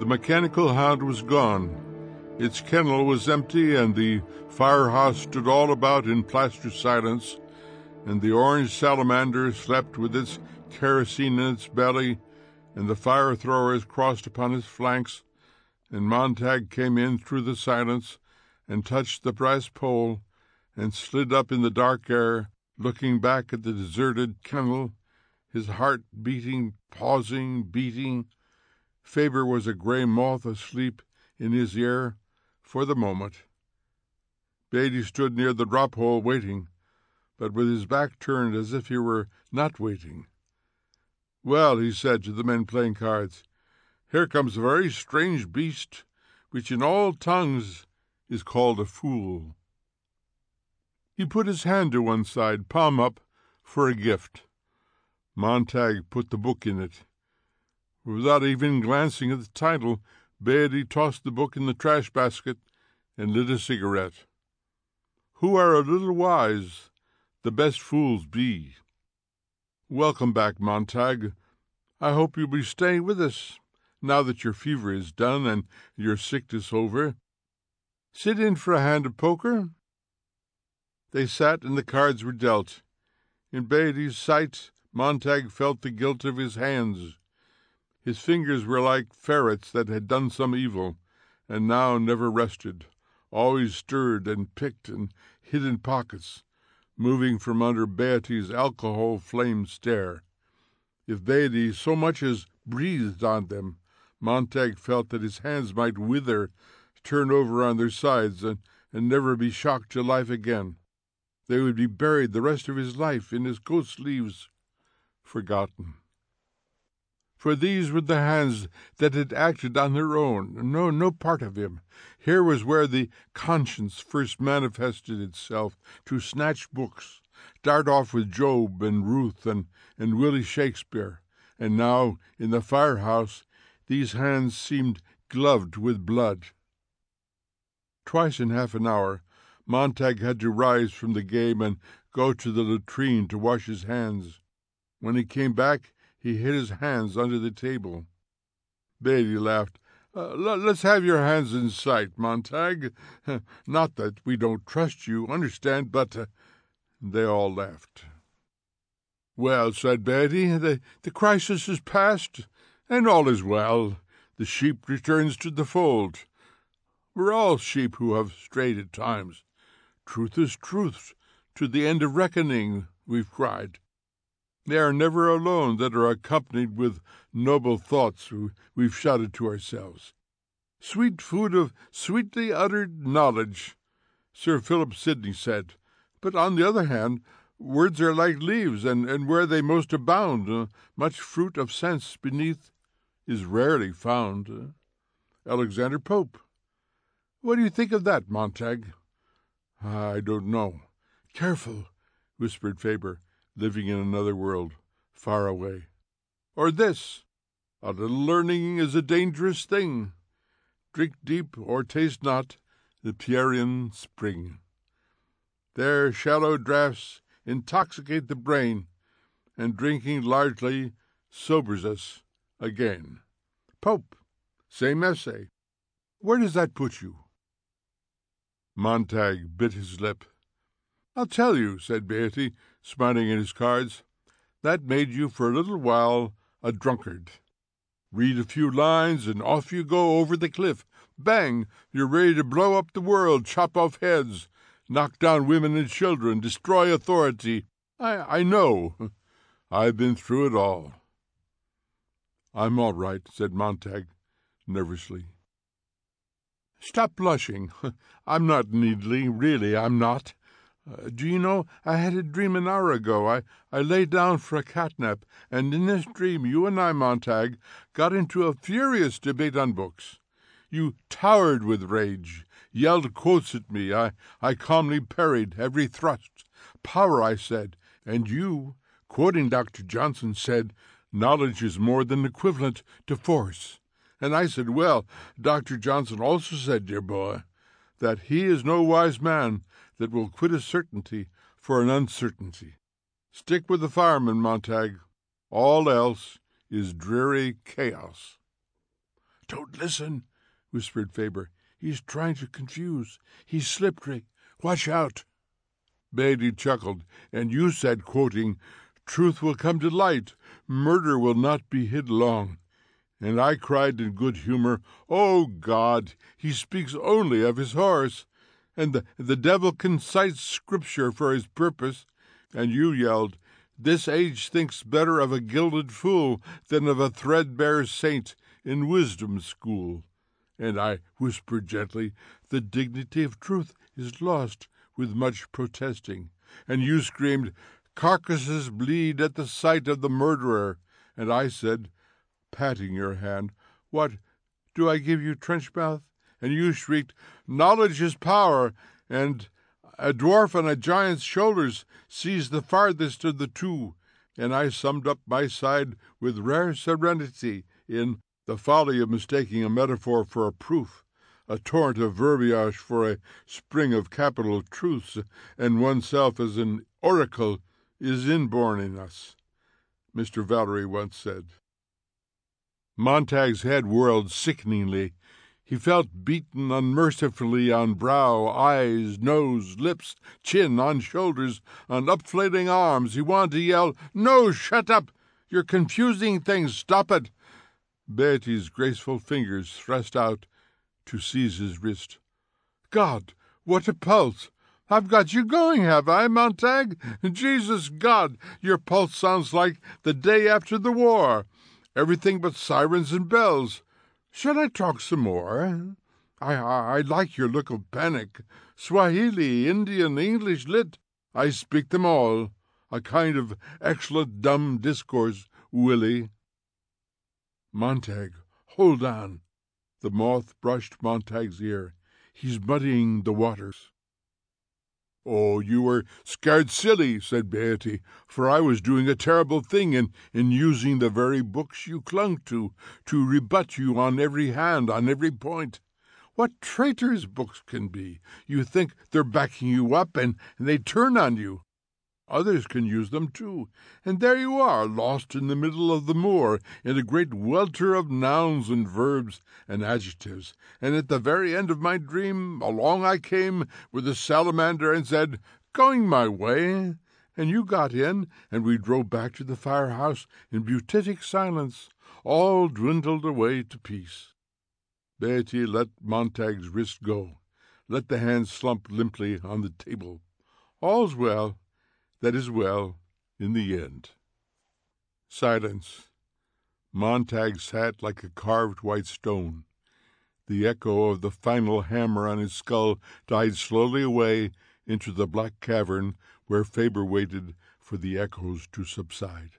The mechanical hound was gone. Its kennel was empty, and the firehouse stood all about in plaster silence, and the orange salamander slept with its kerosene in its belly, and the fire-throwers crossed upon its flanks, and Montag came in through the silence and touched the brass pole and slid up in the dark air, looking back at the deserted kennel, his heart beating, pausing, beating. Faber was a gray moth asleep in his ear for the moment. Beatty stood near the drop-hole waiting, but with his back turned as if he were not waiting. "Well," he said to the men playing cards, "here comes a very strange beast, which in all tongues is called a fool." He put his hand to one side, palm up, for a gift. Montag put the book in it. Without even glancing at the title, Beatty tossed the book in the trash basket and lit a cigarette. "Who are a little wise, the best fools be." "Welcome back, Montag. I hope you'll be staying with us, now that your fever is done and your sickness over. Sit in for a hand of poker." They sat, and the cards were dealt. In Beatty's sight, Montag felt the guilt of his hands. His fingers were like ferrets that had done some evil, and now never rested, always stirred and picked and hid in pockets, moving from under Beatty's alcohol-flamed stare. If Beatty so much as breathed on them, Montag felt that his hands might wither, turn over on their sides, and never be shocked to life again. They would be buried the rest of his life in his coat sleeves, forgotten. For these were the hands that had acted on their own, no part of him. Here was where the conscience first manifested itself, to snatch books, dart off with Job and Ruth and Willie Shakespeare. And now, in the firehouse, these hands seemed gloved with blood. Twice in half an hour, Montag had to rise from the game and go to the latrine to wash his hands. When he came back, he hid his hands under the table. Beatty laughed. "Let's have your hands in sight, Montag. Not that we don't trust you, understand, but—" They all laughed. "Well," said Beatty, the crisis is past, and all is well. The sheep returns to the fold. We're all sheep who have strayed at times. Truth is truth, to the end of reckoning, we've cried. They are never alone that are accompanied with noble thoughts we've shouted to ourselves. Sweet food of sweetly uttered knowledge, Sir Philip Sidney said. But on the other hand, words are like leaves, and where they most abound, much fruit of sense beneath is rarely found. Alexander Pope. What do you think of that, Montag? I don't know. Careful, whispered Faber, living in another world, far away. Or this, a little learning is a dangerous thing. Drink deep or taste not the Pierian spring. Their shallow draughts intoxicate the brain, and drinking largely sobers us again. Pope, same essay. Where does that put you? Montag bit his lip. I'll tell you, said Beatty, smiling at his cards. That made you for a little while a drunkard. Read a few lines, and off you go over the cliff. Bang! You're ready to blow up the world, chop off heads, knock down women and children, destroy authority. I know. I've been through it all. I'm all right, said Montag, nervously. Stop blushing. I'm not needly, really, I'm not. Do you know, I had a dream an hour ago. I lay down for a catnap, and in this dream you and I, Montag, got into a furious debate on books. You towered with rage, yelled quotes at me. I calmly parried every thrust. Power, I said, and you, quoting Dr. Johnson, said, knowledge is more than equivalent to force. And I said, well, Dr. Johnson also said, dear boy, that he is no wise man that will quit a certainty for an uncertainty. Stick with the fireman, Montag. All else is dreary chaos. "Don't listen," whispered Faber. "He's trying to confuse. He's slippery. Watch out." Beatty chuckled. "And you said, quoting, 'Truth will come to light. Murder will not be hid long.' And I cried in good humor, 'Oh, God, he speaks only of his horse, and the devil can cite Scripture for his purpose.' And you yelled, 'This age thinks better of a gilded fool than of a threadbare saint in wisdom school.' And I whispered gently, 'The dignity of truth is lost with much protesting.' And you screamed, 'Carcasses bleed at the sight of the murderer.' And I said, patting your hand, 'What, do I give you trench mouth?' And you shrieked, 'Knowledge is power, and a dwarf on a giant's shoulders sees the farthest of the two.' And I summed up my side with rare serenity in The Folly of Mistaking a Metaphor for a Proof, a torrent of verbiage for a spring of capital truths, and oneself as an oracle is inborn in us," Mr. Valery once said. Montag's head whirled sickeningly. He felt beaten unmercifully on brow, eyes, nose, lips, chin, on shoulders, on upflating arms. He wanted to yell, "No, shut up! You're confusing things. Stop it!" Beatty's graceful fingers thrust out to seize his wrist. "God, what a pulse! I've got you going, have I, Montag? Jesus God, your pulse sounds like the day after the war. Everything but sirens and bells. Shall I talk some more? I like your look of panic. Swahili, Indian, English, lit. I speak them all. A kind of excellent dumb discourse, Willie." "Montag, hold on." The moth brushed Montag's ear. "He's muddying the waters." "Oh, you were scared silly," said Beatty, "for I was doing a terrible thing in using the very books you clung to rebut you on every hand, on every point. What traitors books can be! You think they're backing you up, and they turn on you. Others can use them too, and there you are, lost in the middle of the moor, in a great welter of nouns and verbs and adjectives. And at the very end of my dream, along I came with a salamander and said, 'Going my way.' And you got in, and we drove back to the firehouse in beatific silence, all dwindled away to peace." Beatty let Montag's wrist go, let the hand slump limply on the table. "All's well that is well in the end." Silence. Montag sat like a carved white stone. The echo of the final hammer on his skull died slowly away into the black cavern where Faber waited for the echoes to subside.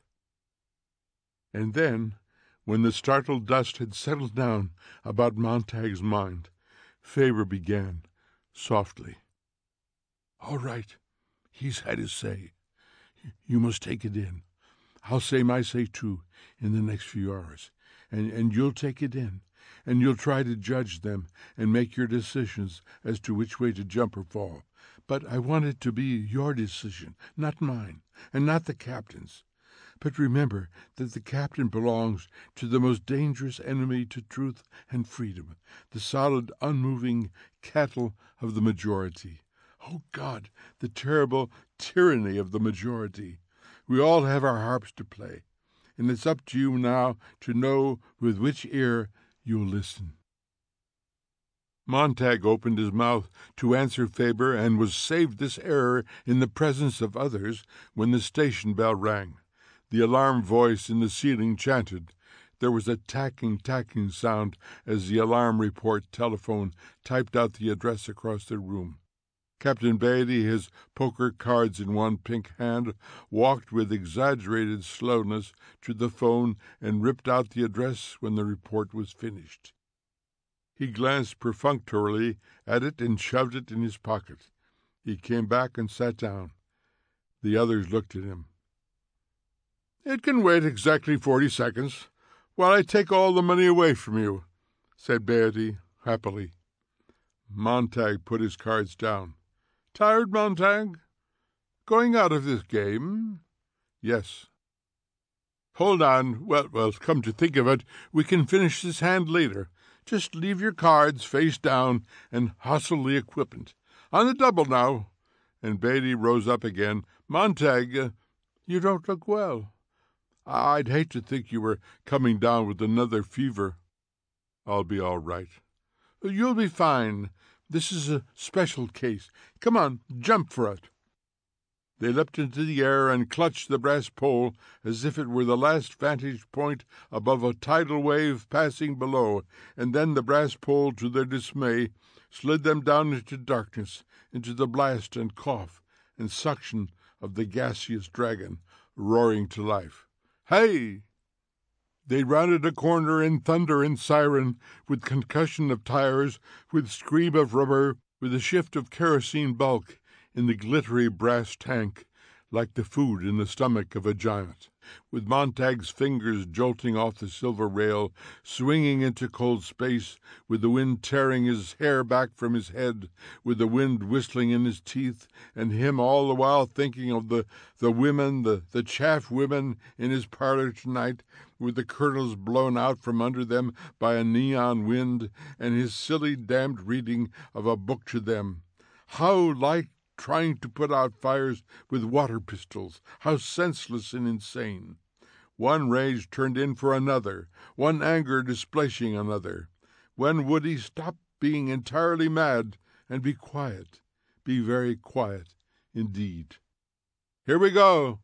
And then, when the startled dust had settled down about Montag's mind, Faber began softly, "All right, he's had his say. You must take it in. I'll say my say, too, in the next few hours. And you'll take it in, and you'll try to judge them and make your decisions as to which way to jump or fall. But I want it to be your decision, not mine, and not the captain's. But remember that the captain belongs to the most dangerous enemy to truth and freedom, the solid, unmoving cattle of the majority. Oh, God, the terrible tyranny of the majority. We all have our harps to play, and it's up to you now to know with which ear you'll listen." Montag opened his mouth to answer Faber and was saved this error in the presence of others when the station bell rang. The alarm voice in the ceiling chanted. There was a tacking sound as the alarm report telephone typed out the address across the room. Captain Beatty, his poker cards in one pink hand, walked with exaggerated slowness to the phone and ripped out the address when the report was finished. He glanced perfunctorily at it and shoved it in his pocket. He came back and sat down. The others looked at him. "It can wait exactly 40 seconds, while I take all the money away from you," said Beatty happily. Montag put his cards down. "Tired, Montag? Going out of this game?" "Yes." "Hold on. Well, come to think of it, we can finish this hand later. Just leave your cards face down and hustle the equipment. On the double now." And Beatty rose up again. "Montague, you don't look well. I'd hate to think you were coming down with another fever." "I'll be all right." "You'll be fine. This is a special case. Come on, jump for it." They leapt into the air and clutched the brass pole as if it were the last vantage point above a tidal wave passing below, and then the brass pole, to their dismay, slid them down into darkness, into the blast and cough and suction of the gaseous dragon, roaring to life. "Hey!" They rounded a corner in thunder and siren, with concussion of tires, with scream of rubber, with a shift of kerosene bulk in the glittery brass tank, like the food in the stomach of a giant, with Montague's fingers jolting off the silver rail, swinging into cold space, with the wind tearing his hair back from his head, with the wind whistling in his teeth, and him all the while thinking of the women, the chaff women in his parlor tonight, with the curtains blown out from under them by a neon wind, and his silly damned reading of a book to them. How like trying to put out fires with water pistols, how senseless and insane. One rage turned in for another, one anger displacing another. When would he stop being entirely mad and be quiet, be very quiet indeed? "Here we go."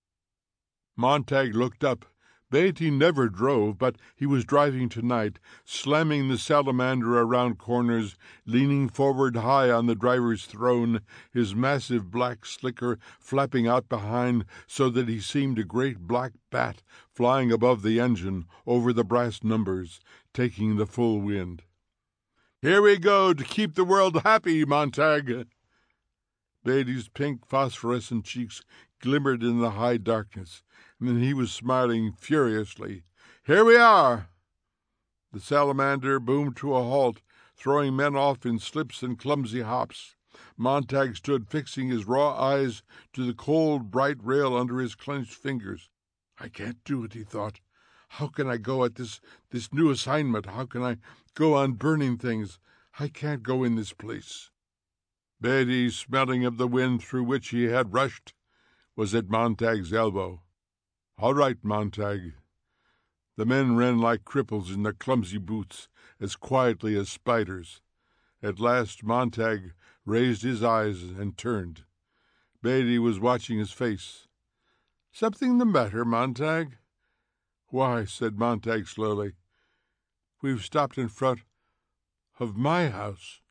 Montague looked up. Beatty never drove, but he was driving tonight, slamming the salamander around corners, leaning forward high on the driver's throne, his massive black slicker flapping out behind so that he seemed a great black bat flying above the engine, over the brass numbers, taking the full wind. "Here we go to keep the world happy, Montague." Beatty's pink phosphorescent cheeks glimmered in the high darkness, and he was smiling furiously. "Here we are." The salamander boomed to a halt, throwing men off in slips and clumsy hops. Montague stood fixing his raw eyes to the cold, bright rail under his clenched fingers. "I can't do it," he thought. "How can I go at this new assignment? How can I go on burning things? I can't go in this place." Beatty, smelling of the wind through which he had rushed, was at Montague's elbow. "All right, Montague." The men ran like cripples in their clumsy boots, as quietly as spiders. At last Montague raised his eyes and turned. Beatty was watching his face. "Something the matter, Montague?" "Why," said Montague slowly, "we've stopped in front of my house."